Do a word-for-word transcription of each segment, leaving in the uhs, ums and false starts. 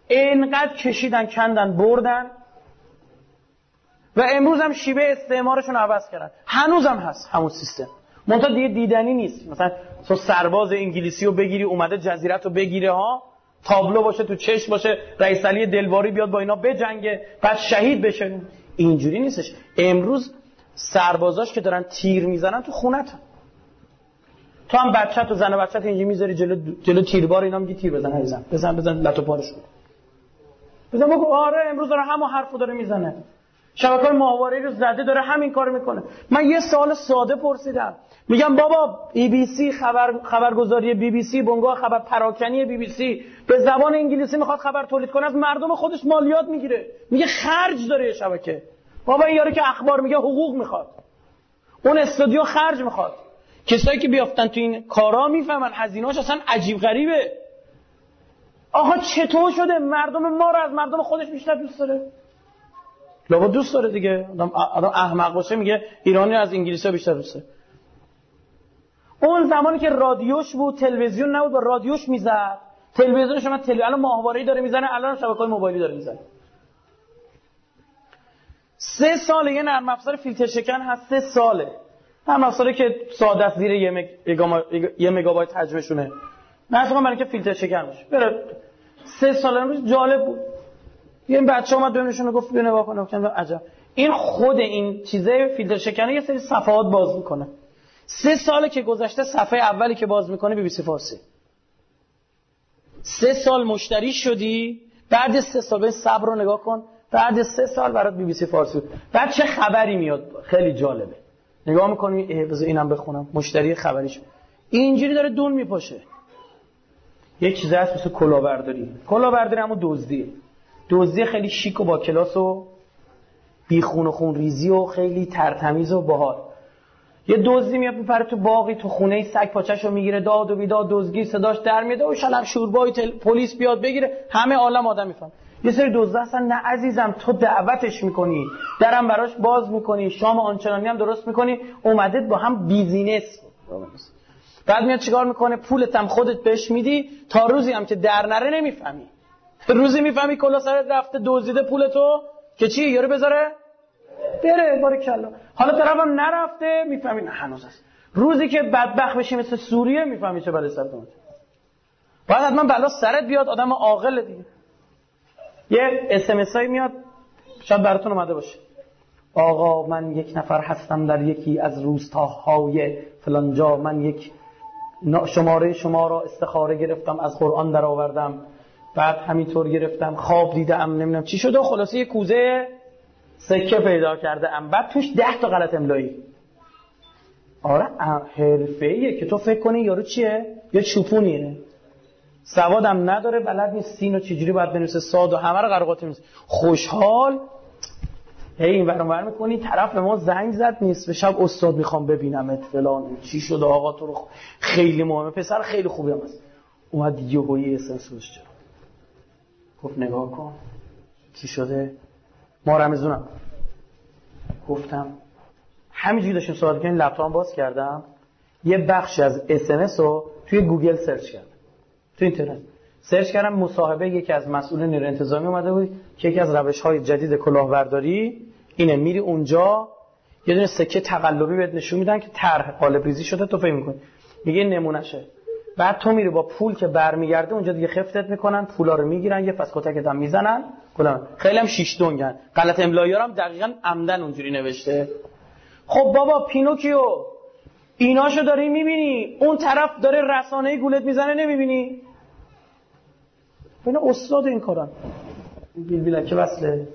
اینقدر کشیدن کندن بردن و امروز هم شیوه استعمارشون عوض کردن. هنوزم هست همون سیستم، منتها دیگه دیدنی نیست. مثلا تو سرباز انگلیسی رو بگیری اومده جزیره رو بگیره ها، تابلو باشه تو چشم باشه، رئیس علی دلواری بیاد با اینا بجنگه بعد شهید بشه. اینجوری نیستش. امروز سربازاش که دارن تیر میزنن تو خونت، تو هم بچه‌ت و زن و بچه‌ت اینجوری میذاری جلو جلو تیربار، اینا میگی تیر بزن عزیزم، بزن بزن لتو پارشون بزن. بگو آره امروز داره همون حرفو داره میزنه، شبکه‌های ماهواره‌ای رو زده داره همین کارو میکنه. من یه سوال ساده پرسیدم، میگم بابا بی بی سی خبر خبرگزاری بی بی سی بنگاه خبر پراکنی بی بی سی به زبان انگلیسی میخواد خبر تولید کنه، از مردم خودش مالیات میگیره، میگه خرج داره شبکه. بابا این یارو که اخبار میگه حقوق میخواد، اون استودیو خرج میخواد. کسایی که بیافتن تو این کارا میفهمن هزینه‌اش اصلا عجیب غریبه. آقا چطور شده مردم ما رو از مردم خودش بیشتر دوست داره؟ لابد دوست داره دیگه. آدم آدم احمق باشه میگه ایرانی از انگلیسی‌ها بیشتر دوست داره. اون زمانی که رادیوش بود، تلویزیون نبود، با رادیوش میزد. تلویزیونش هم تلویزیون الان ماهواره‌ای داره میزنه، الان شبکه‌های موبایلی داره میزنه. سه ساله یه نرم افزار فیلتر شکن هست، سه ساله. نرم افزاری که ساده است، زیر یه, مگ... یه مگابایت حجمشونه. مثلا برای اینکه فیلتر شکن بشه. بره سه سال امروز جالب بود. یه بچه اومد بهمشون گفت بیا نگاه کن، گفتم عجب. این خود این چیزه فیلتر شکنه یه سری صفحات باز میکنه. سه ساله که گذشته صفحه اولی که باز میکنه بی بی سی فارسی. سه سال مشتری شدی، بعد سه سال به صبر رو نگاه کن، بعد سه سال برات بی بی سی فارسی. بعد چه خبری میاد؟ خیلی جالبه. نگاه میکنی بذار اینم بخونم، مشتری خبریش اینجوری داره دون میپاشه. یک چیزی هست مثل کلاهبرداری. کلاهبرداری همون دزدی. دزدی خیلی شیک و با کلاس و بی خون و خون ریزی و خیلی ترتمیز و باحال. یه دزدی میاد میپره تو باقی، تو خونه سگ پاچه‌شو میگیره، داد و بیداد دزدگی صداش در میاد و شلم شوربای تل... پلیس بیاد بگیره، همه عالم آدم میفهم. یه سری دزدا هستن نه عزیزم، تو دعوتش میکنی، درم براش باز میکنی، شام آنچنانی هم درست میکنی، اومده با هم بیزینس. بعد میاد چیکار میکنه؟ پولت هم خودت بهش میدی، تا روزی هم که در نره نمیفهمی. روزی میفهمی کلا سرت رفته دزدیده پولتو که چی یارو بذاره بره بارکلا. حالا طرفم نرفته میفهمی نه هنوز هست. روزی که بدبخت بشی مثل سوریه میفهمی چه بلایی سرت اومده. بعد حتما بلا سرت بیاد، آدم عاقل دیگه. یه اس ام اس ای میاد، شاید براتون اومده باشه. آقا من یک نفر هستم در یکی از روستاهای فلان جا، من یک شماره شما را استخاره گرفتم، از قرآن در آوردم، بعد همینطور گرفتم، خواب دیدم، نمیدونم چی شده، خلاصه یه کوزه سکه پیدا کرده ام، بعد توش ده تا غلط املایی. آره حرفه‌ایه که تو فکر کنی یارو چیه؟ یه چوپونیه، سوادم نداره، بلد نیست سینو چجوری باید بنویسه، صاد و همه رو قرقاتی می‌نویسه. خوشحال هی این ور اون ور می‌کنی، طرف به ما زنگ زد نیست به شب، استاد میخوام ببینمت فلان، چی شده آقا تو رو خیلی مهمه، پسر خیلی خوبی هم هست. اومد یهویی اسنس گذاشت، گفت نگاه کن چی شده، ما رمزونم. گفتم همینجوری داشتیم صحبت می‌کردیم، لپتاپم باز کردم، یه بخشی از اس ام اس رو توی گوگل سرچ کردم، تو اینترنت سرچ کردم، مصاحبه یکی از مسئولین نیروی انتظامی اومده بود که یکی از روش‌های جدید کلاهبرداری اینه، میری اونجا یه دونه سکه تقلبی بهت نشون میدن که طرح قالب ریزی شده، تو فکر می‌کنی میگه نمونهشه، بعد تو میری با پول که برمیگرده اونجا دیگه خفتت میکنن، پولا رو میگیرن، یه فس کتکت هم میزنن، کلا خیلی هم شیش دنگن، غلط املایی‌ها هم دقیقاً عمدن اونجوری نوشته. خب بابا پینوکیو ایناشو داری میبینی، اون طرف داره رسانه‌ای گولت میزنه نمیبینی؟ اینا استاد این کارن. بیل بیلکه وصله.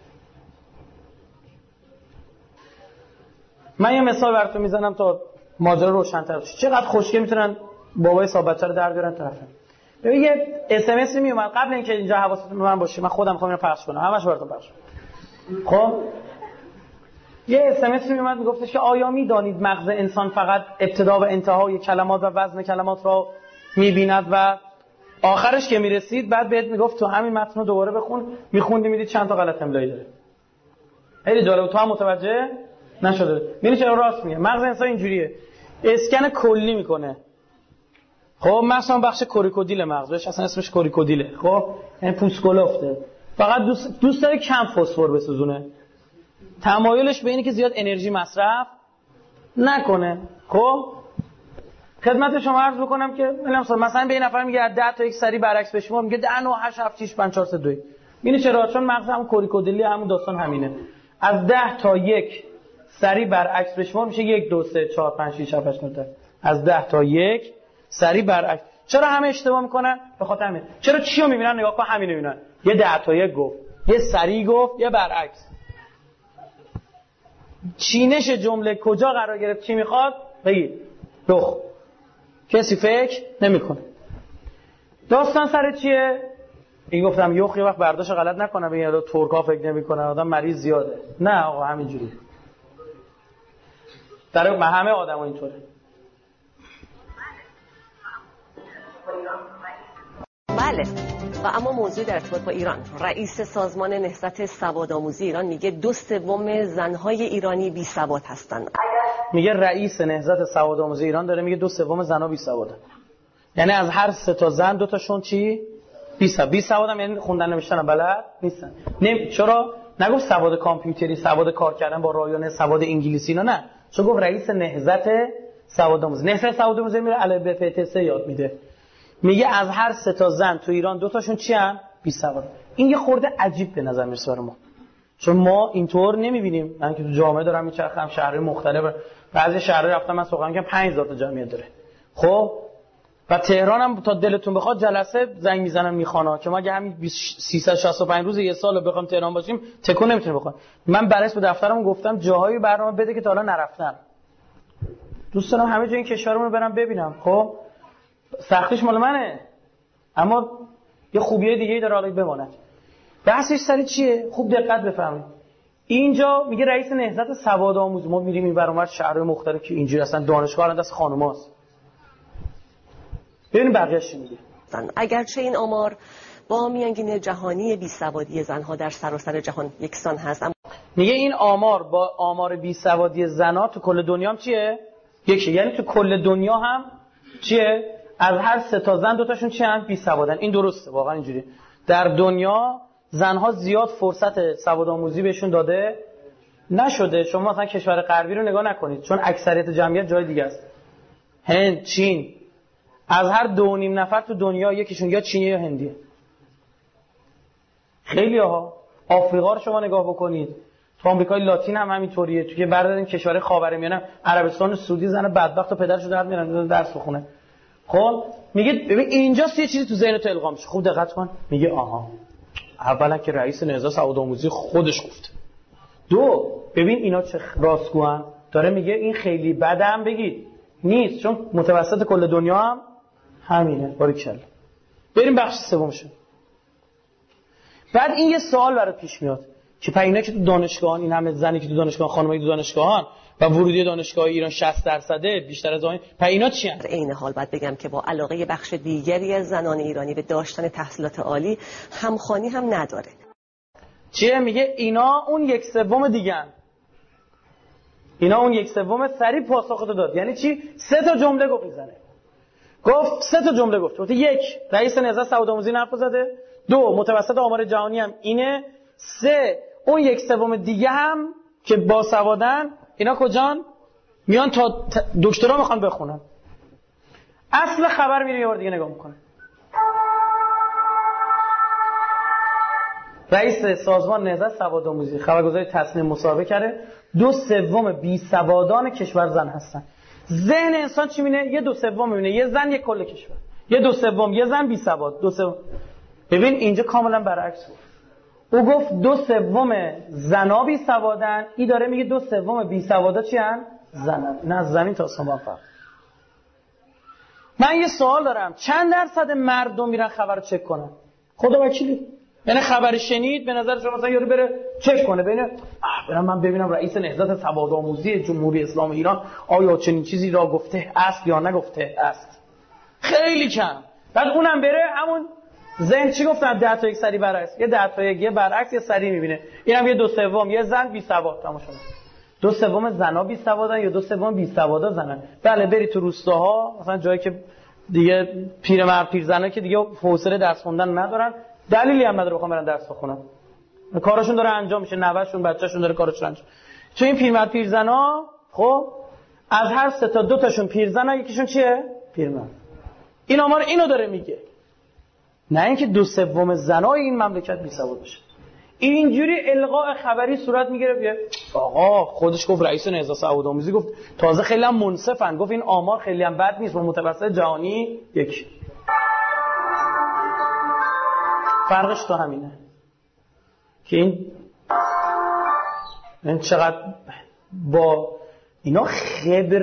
من یه مثال براتون میزنم تا ماجرا روشن‌تر بشه. چقدر خوشگل میتونن بابای صاحب بچه رو در بیارن طرفه. ببین یه اس ام اس می اومد قبل اینکه اینجا حواستون به من باشه، من خودم میخوام اینو پخش کنم، همش براتون پخش کنم. خب یه اس ام اس می اومد میگفتش که آیا میدانید مغز انسان فقط ابتدا و انتهای کلمات و وزن کلمات را میبیند و آخرش که میرسید بعد بهت میگفت تو همین متن رو دوباره بخون، میخوندی میدید چند تا غلط املایی داره. خیلی جالب، تو هم متوجه نشده. میبینی چرا راست میگه، مغز انسان اینجوریه، اسکن کلی میکنه، خب مثلا بخش کوریکودیل مغزش اصلا اسمش کوریکودیله، خب این پوست کلفته، فقط دوست دوست داره کم فسفر بسوزونه، تمایلش به اینه که زیاد انرژی مصرف نکنه. خب خدمت شما عرض بکنم که مثلا به این نفر میگه از ده تا یک سری برعکس به شما میگه ده نه هشت هفت شش پنج چهار سه دو. اینی چرا؟ چون مغز هم کوریکودیلی همون داستان همینه. از ده تا یک سری برعکس به شما میشه یک دو سه چهار پنج شش هفت هشت نه. از ده تا یک سری برعکس. چرا همه اشتباه میکنن؟ به خاطر همین. چرا چی رو میبینن؟ نگاه کن همین رو میبینن. یه ده تا یک گفت، یه سری گفت، یه برعکس. چینش جمله کجا قرار گرفت؟ چی میخواد؟ بگید. رخ. کسی فکر نمیکنه. داستان سر چیه؟ این گفتم یخ یه وقت برداشت غلط نکنه بگید ترکا فکر نمیکنه آدم مریض زیاده. نه آقا همینجوری. در همه آدم‌ها اینطوره. بله. و اما موضوع در ارتباط با ایران، رئیس سازمان نهضت سوادآموزی ایران میگه دو سوم زنهای ایرانی بی سواد هستند. میگه رئیس نهضت سوادآموزی ایران داره میگه دو سوم زنها بی سوادن. یعنی از هر سه تا زن دو تاشون چی؟ بی سواد. بی سوادم یعنی خوندن نوشتن بلد نیستن. نمی... چرا نگفت سواد کامپیوتری، سواد کار کردن با رایانه، سواد انگلیسی، نه نه. چون گفت رئیس نهضت سوادآموزی. نهضت سوادآموزی میره الف ب ت س یاد میده. میگه از هر سه تا زن تو ایران دو تاشون چی ان؟ بی سواد. این یه خورده عجیب به نظر میرسه برای ما. چون ما اینطور نمیبینیم. من که تو جامعه دارم میچرخم شهرهای مختلف، بعضی شهرها رفتم من سوغان که پنج هزار تا جمعیت داره. خب و تهران هم تا دلتون بخواد جلسه زنگ میزنن میخوانا که ما اگه همین سیصد و شصت و پنج روز یه سال بخوام تهران باشیم تکون نمیتونه بخوام. من برعکس به دفترم گفتم جاهای برنامه بده که تا حالا نرفتم. دوست دارم همه جای این کشورمون رو برم ببینم. خب سختیش مال منه اما یه خوبیای دیگه‌ای داره حالا بماند. بحثش سر چیه؟ خوب دقت بفهمید. اینجا میگه رئیس نهضت سوادآموزی. ما میریم این برنامه شهرهای مختلف که اینجوری اصلا دانشگاه الان دست خانماست. ببینیم بقیه‌اش چی میگه. اگرچه این آمار با میانگین جهانی بیسوادی زنها در سراسر جهان یکسان هست، اما میگه این آمار با آمار بیسوادی زنها تو کل دنیا هم چیه؟ یکی. یعنی تو کل دنیا هم چیه؟ از هر سه تا زن دو تاشون چی ان؟ بیسوادن. این درسته واقعا اینجوری. در دنیا زنها زیاد فرصت سوادآموزی بهشون داده نشده. شما مثلا کشور غربی رو نگاه نکنید چون اکثریت جمعیت جای دیگه است. هند، چین، از هر دو و نیم نفر تو دنیا یکیشون یا چینی یا هندیه. خیلی ها. آفریقا رو شما نگاه بکنید، تو آمریکای لاتین هم همینطوریه. تو که بردارین کشور خاورمیانه، عربستان سعودی زن بدبخت و پدرشو در میارن درس بخونه. خب میگه ببین اینجاست یه چیزی تو ذهنت القا میشه. خوب دقت کن. میگه آها اولا که رئیس نهضت سوادآموزی خودش گفته. دو ببین اینا چه راستگوان. داره میگه این خیلی بدم بگید نیست چون متوسط کل دنیا هم همینه. باریکلا. بریم بخش سومش. بعد این یه سوال برات پیش میاد که پینا که تو دانشگاهان این همه زنی که تو دانشگاه، خانمایی تو دانشگاهان و ورودی دانشگاه ایران شصت درصده بیشتر از آن، پینا چی هست؟ در این حال باید بگم که با علاقه بخش دیگری از زنان ایرانی به داشتن تحصیلات عالی همخوانی هم نداره. چیه؟ میگه اینا اون یک سوم دیگه‌ن. اینا اون یک سوم سریع پاسختو داد. یعنی چی؟ سه تا جمله گفت میزنه. گفت سه تا جمله گفت. گفت یک رئیس نهضت سوادآموزی حرف زده، دو متوسط آمار جهانی هم اینه، سه اون یک سوم دیگه هم که باسوادن اینا کجان؟ میان تا دکترا میخوان بخونن. اصل خبر میره یه بار دیگه نگاه میکنه. رئیس سازمان نهضت سوادآموزی خبرگزاری تصنیم مصاحبه کرده، دو سوم بی سوادان کشور زن هستن. ذهن انسان چی میبینه؟ یه دو سوم میبینه یه زن یک کل کشور، یه دو سوم یه زن بی سواد، دو سوم. ببین اینجا کاملا برعکس بود. او گفت دو سوم زنا بی سوادن، این داره میگه دو سوم بی سوادا چی ان؟ زنن. نه از زمین تا آسمان فرق. من یه سوال دارم، چند درصد مردم میرن خبر رو چک کنن؟ خدا وکیلی. یعنی خبر شنید به نظر شما مثلا یارو بره چک کنه ببینه برام من ببینم رئیس نهضت سوادآموزی جمهوری اسلامی ایران آیا چنین چیزی را گفته است یا نگفته است؟ خیلی کم. بعد اونم بره همون ذهن چی گفتن ده تا یک سری برعکس، یه ده تا یک یه برعکس یه سری میبینه. اینم یه دو سوم یه زن بی سواد تمام شد. دو سوم زنا بی سوادن یا دو سوم بی سوادا زنن. بله بری تو روستاها مثلا جایی که دیگه پیرمرد پیرزنا که دیگه حوصله درس خوندن ندارن، دلیلی هم نداره بخوام برن درس بخونن، کارشون داره انجام میشه، نوه‌شون بچه‌شون داره کارش انجام. چون این پیرمرد پیرزنا خب از هر سه تا دو تاشون پیرزنا، یکیشون چیه؟ پیرمرد. این آمار اینو داره میگه، نه اینکه دو سوم زنای این مملکت بی‌سواد بشه. اینجوری القاء خبری صورت میگیره. آقا خودش گفت رئیس نهضت سوادآموزی گفت، تازه خیلی هم منصفن، گفت این آمار خیلی هم بد نیست با متوسط جهانی یک. فرقش تو همینه که این این چقدر با اینا خبره